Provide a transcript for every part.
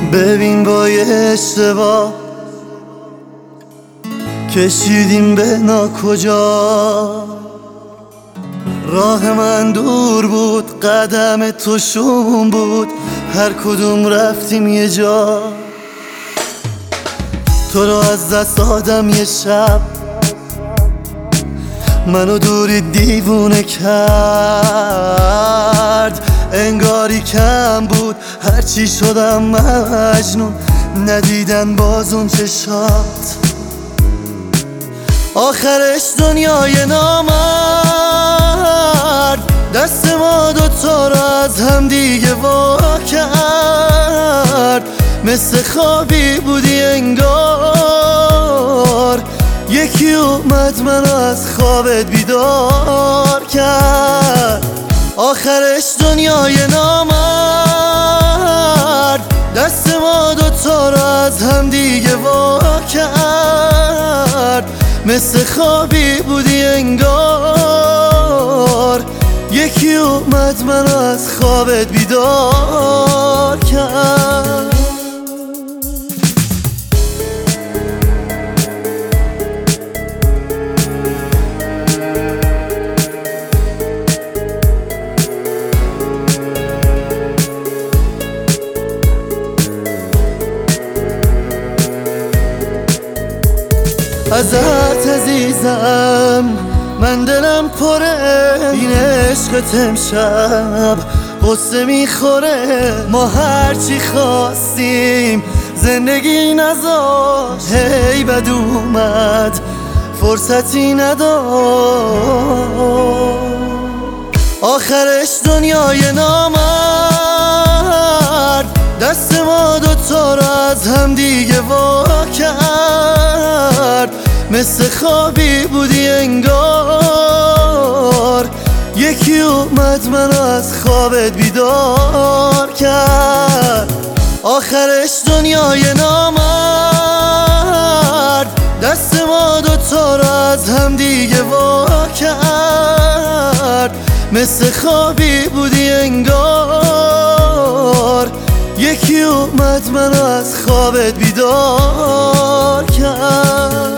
ببین با یه اشتباه کشیدیم به ناکجا. راه من دور بود، قدم تو شوم بود، هر کدوم رفتیم یه جا. تو رو از دست دادم یه شب، منو دوری دیوونه کرد. انگاری کم بود هرچی شدم مجنون، ندیدن باز اون چشات. آخرش دنیای نامرد دست ما دوتا رو از هم دیگه وا کرد. مثل خوابی بودی انگار، یکی اومد منو از خوابت بیدار کرد. آخرش دنیای نامرد دست ما دوتا رو از هم دیگه وا کرد. مثل خوابی بودی انگار، یکی اومد منو از خوابت بیدار کرد. ازت عزیزم من دلم پره، این عشقت امشب قصه میخوره. ما هرچی خواستیم زندگی نذاشت، هی بد اومد فرصتی نداشت. آخرش دنیای نامرد دست ما دوتا رو از هم دیگه وا کرد. مثل خوابی بودی انگار، یکی اومد منو از خوابت بیدار کرد. آخرش دنیای نامرد دست ما دوتا رو از هم دیگه وا کرد. مثل خوابی بودی انگار، یکی اومد منو از خوابت بیدار کرد.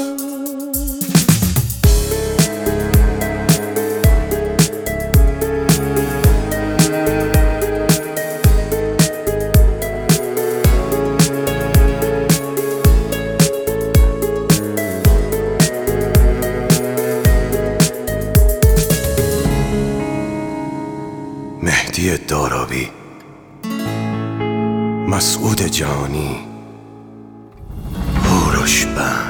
مهدی دارابی، مسعود جانی، هوروش بند.